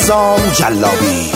نظام جلابی.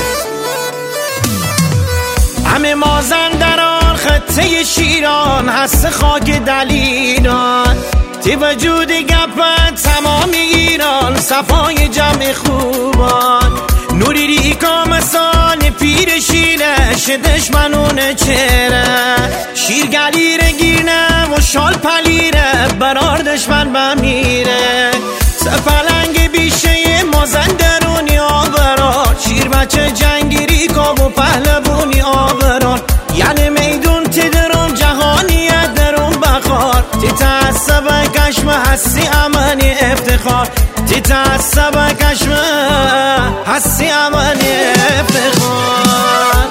همه مازندران خطه شیران هست خاک دلیران، تی وجود گپت تمام ایران صفای جمع خوبان. نوری ریکا مثال پیر شیرش دشمنون چره، شیر گلیره گیرنه و شال پلیره برار دشمن بمیره. سپلنگ بیشه مازندرونی آبران، شیر بچه جنگی ریکا و پهلوونی آبران. یعنی میدون تدرم جهانیت درون بخار، تی تعصب کشم هستی امنی افتخار، تی تعصب کشم هستی امنی افتخار.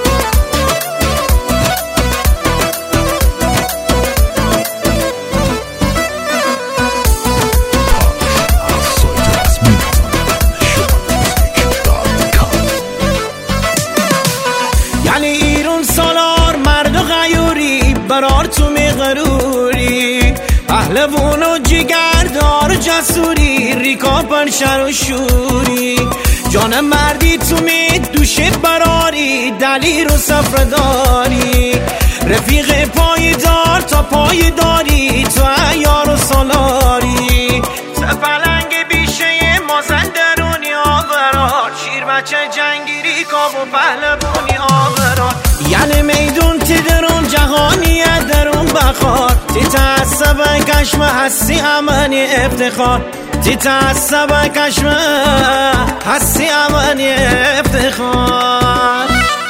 یعنی ایرون سالار مرد و غیوری برار تو مغروری، پهلوون و جگردار و جسوری ریکا پنشر و شوری. جان مردی تو می دوشه براری دلیر و سفرداری، رفیق پایدار تا پایداری تو عیار و سالاری. سپلنگ بیشه مازندرونی آوران، شیر بچه جنگی ریکا و پهلوونی آوران. یعنی میدون تدرون جهانیت درون بخار، تی تعصب کشم هستی امنی افتخار، تی تعصب کشم هستی امنی افتخار.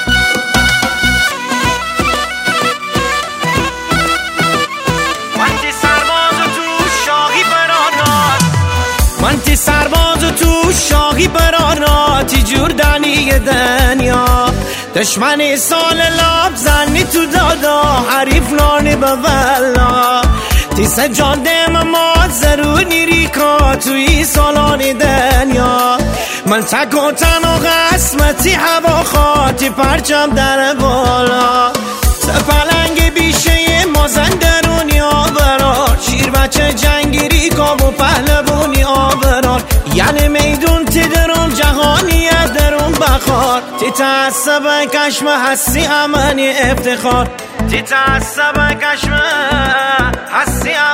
من تی سرباز و تو شاهی برارات، تی جور دنی دنیا دشمنی سال لاب زنی تو دادا، حریف نانی بولا. تی سجاده مماد ضرونی ریکا توی سالانی دنیا. من تک و تن و قسمتی هوا خواتی پرچم در بالا. سپلنگ بیشه مازندرونی آوران، شیر بچه جنگی ریکا و پهلوونی آوران. یعنی میدون تدرم جهانیت درون بخار، تی تعصب کشم هستی امنی افتخار، تی تعصب کشم هستی